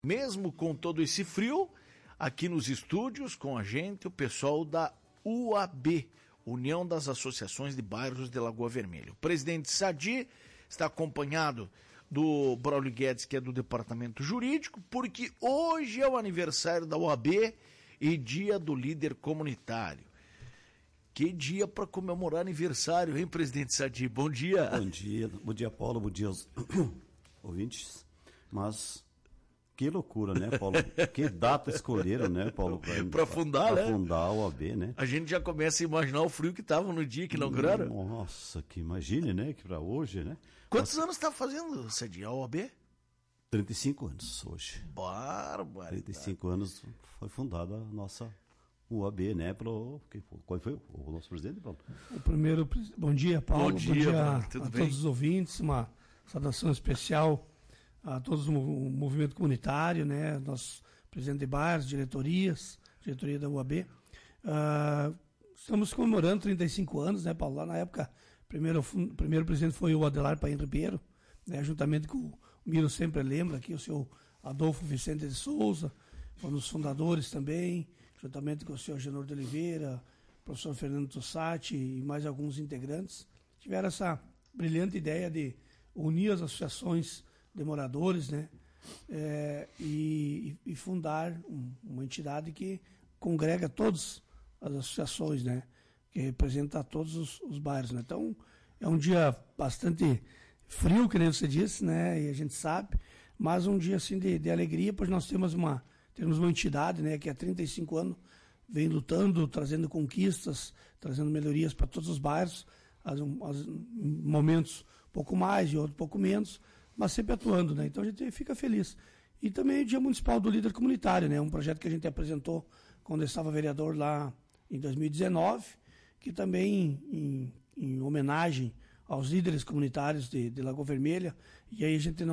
Mesmo com todo esse frio, aqui nos estúdios com a gente o pessoal da UAB, União das Associações de Bairros de Lagoa Vermelha. O presidente Sadi está acompanhado do Braulio Guedes, que é do departamento jurídico, porque hoje é o aniversário da UAB e dia do líder comunitário. Que dia para comemorar aniversário, hein, presidente Sadi? Bom dia. Bom dia, Paulo, bom dia aos ouvintes. Mas que loucura, né, Paulo? Que data escolheram, né, Paulo? Para fundar, né? Para fundar a OAB, né? A gente já começa a imaginar o frio que estava no dia que inauguraram. Nossa, que imagine, né, que para hoje, né? Quantos anos está fazendo, Sadi, a OAB? 35 anos hoje. Bárbaro. 35 anos foi fundada a nossa UAB, né? Qual foi o nosso presidente, Paulo? Bom dia, Paulo. Bom dia a todos os ouvintes. Uma saudação especial a todos o movimento comunitário, né? Nosso presidente de bairros, diretoria da UAB. Estamos comemorando 35 anos, né, Paulo? Lá na época, o primeiro presidente foi o Adelar Paim Ribeiro, né? Juntamente com o Miro sempre lembra aqui, o senhor Adolfo Vicente de Souza, foi um dos fundadores também, juntamente com o senhor Genor de Oliveira, o professor Fernando Tussati e mais alguns integrantes, tiveram essa brilhante ideia de unir as associações de moradores, né, e fundar uma entidade que congrega todas as associações, né, que representa todos os bairros, né. Então, é um dia bastante frio, que nem você disse, né, e a gente sabe, mas um dia assim de alegria, pois nós temos uma entidade, né, que há 35 anos vem lutando, trazendo conquistas, trazendo melhorias para todos os bairros, momentos um pouco mais e outros um pouco menos, mas sempre atuando, né? Então a gente fica feliz. E também o Dia Municipal do Líder Comunitário, né? Um projeto que a gente apresentou quando eu estava vereador lá em 2019, que também em homenagem aos líderes comunitários de Lagoa Vermelha, e aí a gente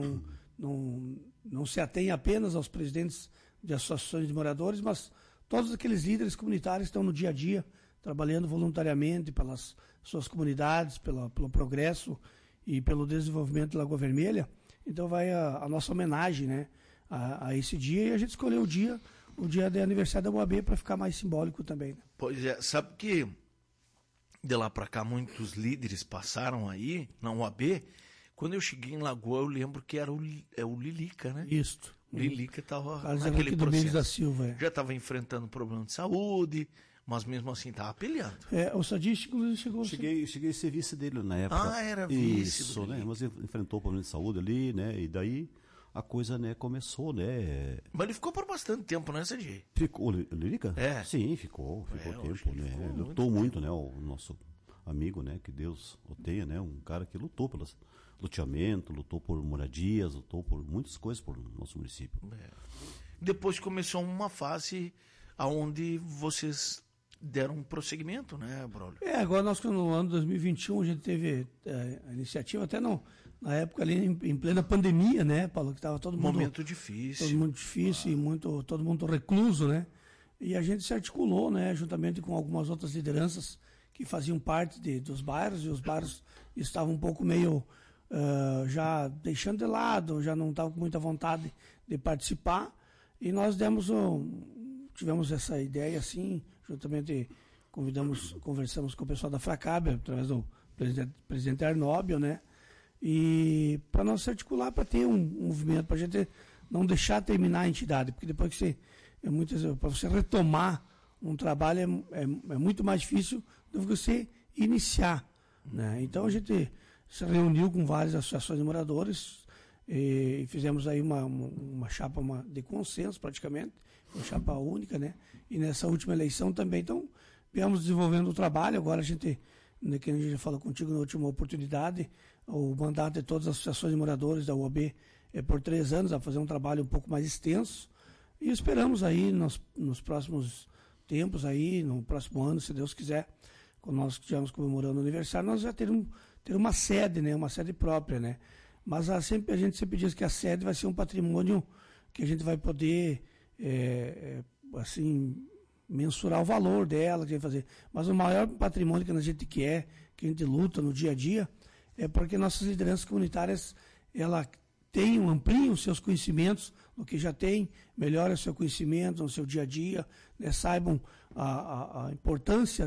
não se atém apenas aos presidentes de associações de moradores, mas todos aqueles líderes comunitários estão no dia a dia, trabalhando voluntariamente pelas suas comunidades, pelo progresso e pelo desenvolvimento de Lagoa Vermelha. Então vai a nossa homenagem, né, a esse dia, e a gente escolheu o dia de aniversário da UAB para ficar mais simbólico também, né? Pois é, sabe que de lá para cá muitos líderes passaram aí na UAB. Quando eu cheguei em Lagoa, eu lembro que era o Lilica, né? Isso. O Lilica estava naquele processo. Da Silva, Já estava enfrentando problema de saúde, mas mesmo assim estava peleando. O Sadi chegou... Cheguei a ser vice dele na época. Era vice. Isso, né? Mas ele enfrentou o problema de saúde ali, né? E daí a coisa, né, começou, né? Mas ele ficou por bastante tempo, né, Sadi? Ficou, o Lilica? Sim, ficou tempo, né? Lutou muito, né? O nosso amigo, né? Que Deus o tenha, né? Um cara que lutou pelas loteamento, lutou por moradias, lutou por muitas coisas por nosso município. Depois começou uma fase onde vocês deram um prosseguimento, né, Braulio? Agora nós, no ano 2021, a gente teve a iniciativa, até na época ali, em plena pandemia, né, Paulo, que estava todo mundo... Momento difícil. Todo mundo difícil e todo mundo recluso, né, e a gente se articulou, né, juntamente com algumas outras lideranças que faziam parte dos bairros, e os bairros estavam um pouco meio... já deixando de lado, já não estava com muita vontade de participar, e nós tivemos essa ideia assim, juntamente conversamos com o pessoal da Fracab, através do presidente Arnóbio, né, e para nós se articular, para ter um movimento, para a gente não deixar terminar a entidade, porque depois que para você retomar um trabalho é muito mais difícil do que você iniciar, né? Então a gente se reuniu com várias associações de moradores e fizemos aí uma chapa de consenso praticamente, uma chapa única, né? E nessa última eleição também, então, viemos desenvolvendo o trabalho. Agora a gente, né, que a gente já falou contigo na última oportunidade, o mandato de todas as associações de moradores da UAB é por 3 anos, a fazer um trabalho um pouco mais extenso, e esperamos aí nos próximos tempos aí, no próximo ano, se Deus quiser, quando nós estivermos comemorando o aniversário, nós já ter uma sede, né, uma sede própria, né? Mas a gente sempre diz que a sede vai ser um patrimônio que a gente vai poder, assim, mensurar o valor dela, que vai fazer. Mas o maior patrimônio que a gente quer, que a gente luta no dia a dia, é porque nossas lideranças comunitárias, ela ampliem os seus conhecimentos do que já têm, melhorem o seu conhecimento no seu dia a dia, né, saibam a importância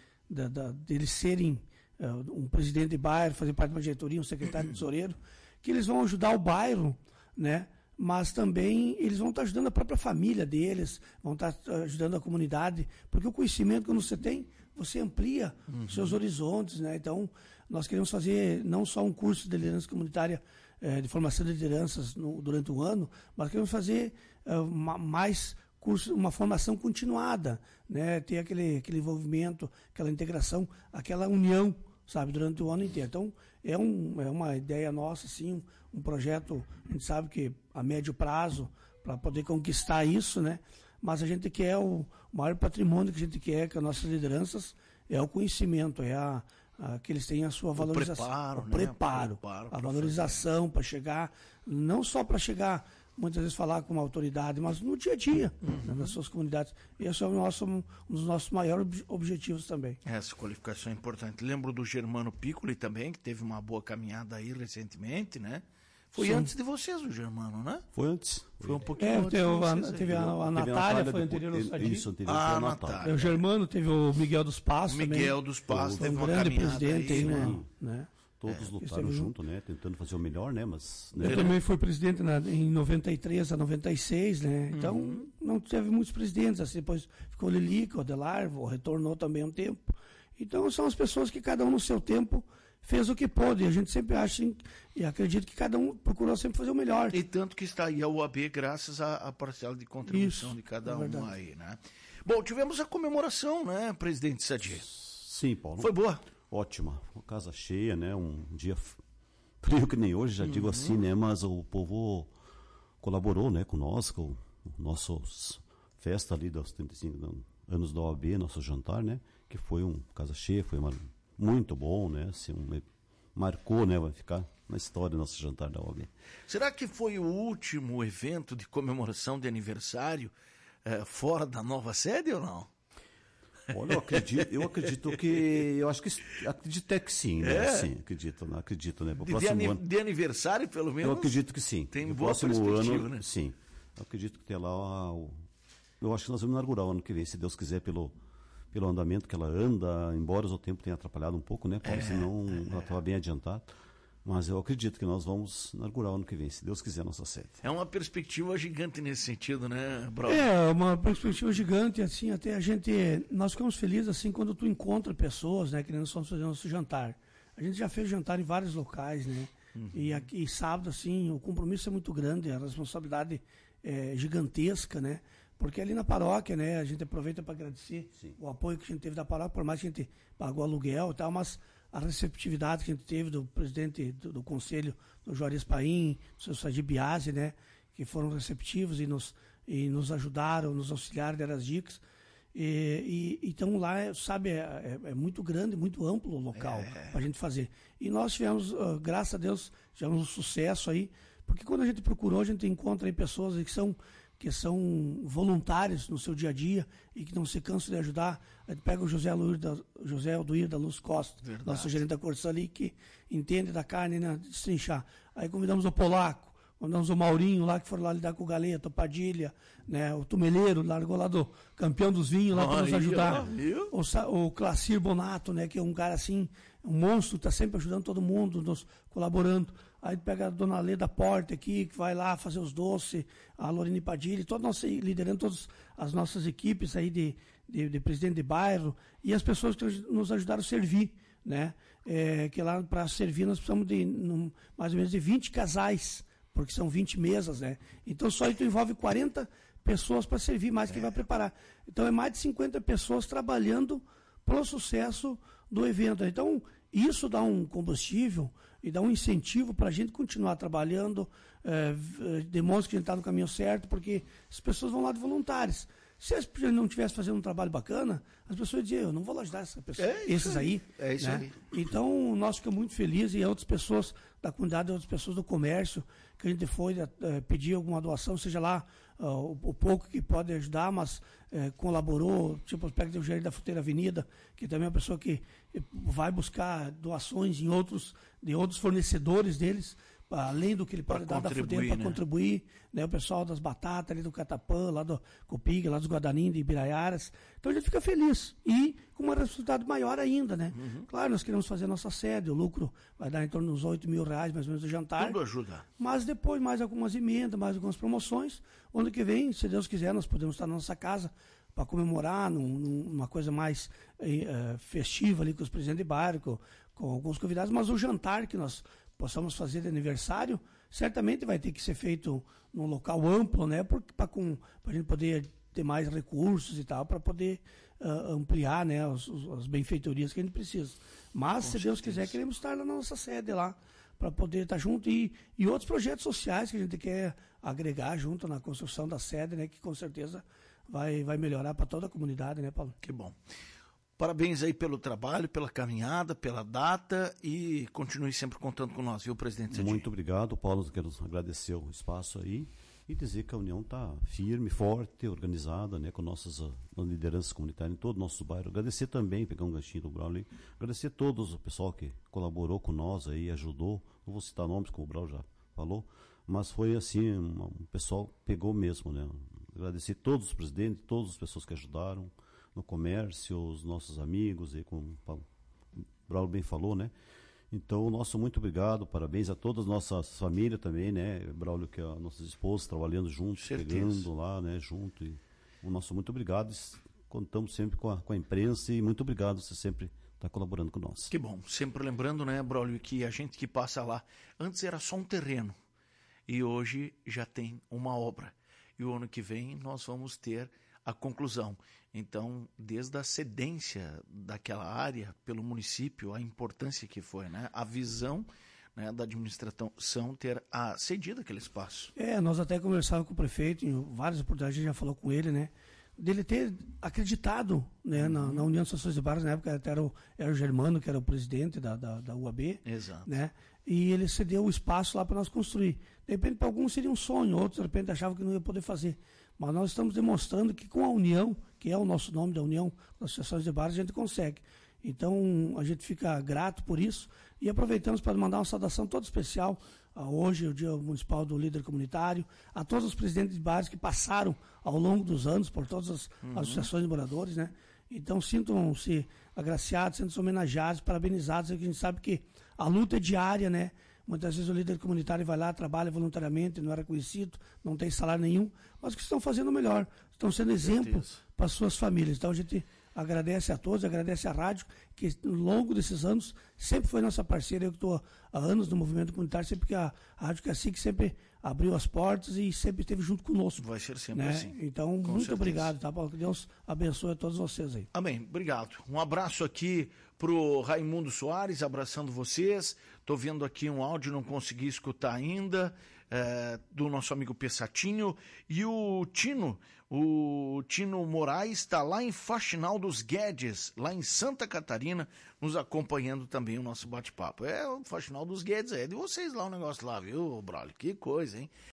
deles serem um presidente de bairro, fazer parte de uma diretoria, um secretário de tesoureiro, que eles vão ajudar o bairro, né? Mas também eles vão estar ajudando a própria família deles, vão estar ajudando a comunidade, porque o conhecimento que você tem, você amplia os seus horizontes, né? Então, nós queremos fazer não só um curso de liderança comunitária, de formação de lideranças durante um ano, mas queremos fazer mais cursos, uma formação continuada, né? Ter aquele envolvimento, aquela integração, aquela união, sabe, durante o ano inteiro. Então, é uma ideia nossa, assim, um projeto, a gente sabe que a médio prazo, para poder conquistar isso, né? Mas a gente quer o maior patrimônio que a gente quer, que as nossas lideranças, é o conhecimento, que eles tenham a sua valorização. O preparo, a valorização para chegar, não só para chegar, muitas vezes falar com uma autoridade, mas no dia a dia, né, nas suas comunidades. Esse é um dos nossos maiores objetivos também. Essa qualificação é importante. Lembro do Germano Piccoli também, que teve uma boa caminhada aí recentemente, né? Foi Sim. Antes de vocês, o Germano, né? Foi antes. Foi um pouquinho antes de vocês. Teve a Natália, foi anterior ao Sadi. Isso, anterior à Natália. O Germano, teve o Miguel dos Passos também. Miguel dos Passos Foi teve um uma grande caminhada presidente aí, aí, né? Todos lutaram junto, né? Tentando fazer o melhor, né? Mas, né? Eu também fui presidente em 93 a 96, né? Então, não teve muitos presidentes. Assim, depois ficou o Lilica, o Adelar, retornou também um tempo. Então, são as pessoas que cada um no seu tempo fez o que pôde. E a gente sempre acha e acredito que cada um procurou sempre fazer o melhor. E tanto que está aí a UAB graças à parcela de contribuição Isso, de cada um aí, né? Bom, tivemos a comemoração, né, presidente Sadi? Sim, Paulo. Foi boa? Ótima. Uma casa cheia, né? Um dia frio que nem hoje, já digo assim, né? Mas o povo colaborou, né, com nós, com nossos festa ali dos 35 anos da OAB, nosso jantar, né? Que foi casa cheia, foi muito bom, né? Assim, marcou, né? Vai ficar na história nosso jantar da OAB. Será que foi o último evento de comemoração de aniversário fora da nova sede ou não? Olha, eu acredito que. Acredito até que sim, né? Sim, acredito, né? Pro próximo ano. De aniversário, pelo menos? Eu acredito que sim. Tem no boa próximo perspectiva, ano, né? sim. Eu acredito que até lá. Eu acho que nós vamos inaugurar o ano que vem, se Deus quiser, pelo andamento que ela anda, embora o tempo tenha atrapalhado um pouco, né? Porque senão ela estava bem adiantada. Mas eu acredito que nós vamos inaugurar o ano que vem, se Deus quiser, a nossa sede. É uma perspectiva gigante nesse sentido, né, Bruno? É, uma perspectiva gigante, assim, até nós ficamos felizes, assim, quando tu encontra pessoas, né, que nós fomos fazer nosso jantar. A gente já fez jantar em vários locais, né, e aqui, sábado, assim, o compromisso é muito grande, a responsabilidade é gigantesca, né, porque ali na paróquia, né, a gente aproveita para agradecer o apoio que a gente teve da paróquia, por mais que a gente pagou aluguel e tal, mas a receptividade que a gente teve do presidente do conselho, do Juarez Paim, do seu Sadi Biasi, né, que foram receptivos e nos ajudaram, nos auxiliaram, deram as dicas. Então lá, sabe, é muito grande, muito amplo o local para a gente fazer. E nós tivemos, graças a Deus, tivemos um sucesso aí, porque quando a gente procurou, a gente encontra aí pessoas que são voluntários no seu dia a dia e que não se cansam de ajudar. A gente pega o José Alduir da Luz Costa, nosso gerente da Corção ali, que entende da carne, né, de destrinchar. Aí convidamos o Polaco, convidamos o Maurinho lá, que foram lá lidar com o Galeta, o Padilha, né, o Tumeleiro, largou lá do campeão dos vinhos lá para nos ajudar. O Clacir Bonato, né, que é um cara assim, um monstro, está sempre ajudando todo mundo, nos colaborando. Aí pega a Dona Lê da Porta aqui, que vai lá fazer os doces, a Lorine Padilha, liderando todas as nossas equipes aí de presidente de bairro, e as pessoas que nos ajudaram a servir, né? Que lá para servir nós precisamos de mais ou menos de 20 casais, porque são 20 mesas, né? Então só isso envolve 40 pessoas para servir, mais que vai preparar. Então é mais de 50 pessoas trabalhando para o sucesso do evento. Então isso dá um combustível e dá um incentivo para a gente continuar trabalhando, demonstra que a gente está no caminho certo, porque as pessoas vão lá de voluntários. Se as pessoas não estivessem fazendo um trabalho bacana, as pessoas diziam, eu não vou lá ajudar esses aí. É isso aí. Então, nós ficamos muito felizes e outras pessoas da comunidade, outras pessoas do comércio, que a gente foi pedir alguma doação, seja lá o pouco que pode ajudar, mas colaborou, tipo o aspecto do gerente da Fruteira Avenida, que também é uma pessoa que vai buscar doações de outros fornecedores deles, além do que ele pode dar da fruteira para contribuir, né? O pessoal das batatas ali do Catapã, lá do Copig, lá dos Guadanim, de Ibiraiaras. Então a gente fica feliz e com um resultado maior ainda, né? Claro, nós queremos fazer a nossa sede, o lucro vai dar em torno dos R$8.000 mais ou menos do jantar. Tudo ajuda. Mas depois mais algumas emendas, mais algumas promoções. Ano que vem, se Deus quiser, nós podemos estar na nossa casa para comemorar numa coisa mais festiva ali com os presidentes de bairro, com alguns convidados, mas o jantar que nós possamos fazer de aniversário, certamente vai ter que ser feito num local amplo, né, para a gente poder ter mais recursos e tal, para poder ampliar, né, as benfeitorias que a gente precisa. Mas, se Deus quiser, queremos estar na nossa sede lá, para poder estar junto e outros projetos sociais que a gente quer agregar junto na construção da sede, né, que com certeza vai melhorar para toda a comunidade, né, Paulo? Que bom. Parabéns aí pelo trabalho, pela caminhada, pela data e continue sempre contando com nós, viu, presidente Sadi? Muito obrigado, Paulo. Quero agradecer o espaço aí e dizer que a União está firme, forte, organizada, né, com nossas lideranças comunitárias em todo o nosso bairro. Agradecer também, pegar um ganchinho do Braulio, agradecer a todos o pessoal que colaborou com nós aí, ajudou. Não vou citar nomes, como o Braulio já falou, mas foi assim, um pessoal pegou mesmo, né? Agradecer todos os presidentes, todas as pessoas que ajudaram no comércio, os nossos amigos, e como o Braulio bem falou, né? Então, nosso muito obrigado, parabéns a todas as nossas famílias também, né? Braulio, que é a nossas esposas trabalhando juntos, pegando lá, né? Junto. E o nosso muito obrigado. Contamos sempre com a imprensa e muito obrigado, você sempre está colaborando com nós. Que bom. Sempre lembrando, né, Braulio, que a gente que passa lá, antes era só um terreno e hoje já tem uma obra. E o ano que vem nós vamos ter a conclusão. Então, desde a cedência daquela área pelo município, a importância que foi, né? A visão, né, da administração ter cedido aquele espaço. Nós até conversávamos com o prefeito, em várias oportunidades a gente já falou com ele, né? Dele ter acreditado, né, na União de Associações de Bairros, na época era o Germano, que era o presidente da UAB. Exato. Né? E ele cedeu o espaço lá para nós construir. De repente, para alguns seria um sonho, outros de repente achavam que não ia poder fazer. Mas nós estamos demonstrando que com a União, que é o nosso nome da União das Associações de Bairros, a gente consegue. Então, a gente fica grato por isso e aproveitamos para mandar uma saudação toda especial hoje, o Dia Municipal do Líder Comunitário, a todos os presidentes de bairros que passaram ao longo dos anos por todas as associações de moradores, né? Então, sintam-se agraciados, sintam-se homenageados, parabenizados, que a gente sabe que a luta é diária, né? Muitas vezes o líder comunitário vai lá, trabalha voluntariamente, não era conhecido, não tem salário nenhum, mas que estão fazendo o melhor, estão sendo exemplo para as suas famílias. Então, a gente agradece a todos, agradece a rádio, que ao longo desses anos sempre foi nossa parceira. Eu que estou há anos no movimento comunitário, sempre que a Rádio Cacique sempre abriu as portas e sempre esteve junto conosco. Vai ser sempre, né, assim. Então, com muito certeza. Obrigado, tá, Paulo? Que Deus abençoe a todos vocês aí. Amém, obrigado. Um abraço aqui pro Raimundo Soares, abraçando vocês. Estou vendo aqui um áudio, não consegui escutar ainda, do nosso amigo Pessatinho. E o Tino Moraes está lá em Faxinal dos Guedes, lá em Santa Catarina, nos acompanhando também o nosso bate-papo. O Faxinal dos Guedes é de vocês lá o negócio lá, viu, Braulio? Que coisa, hein?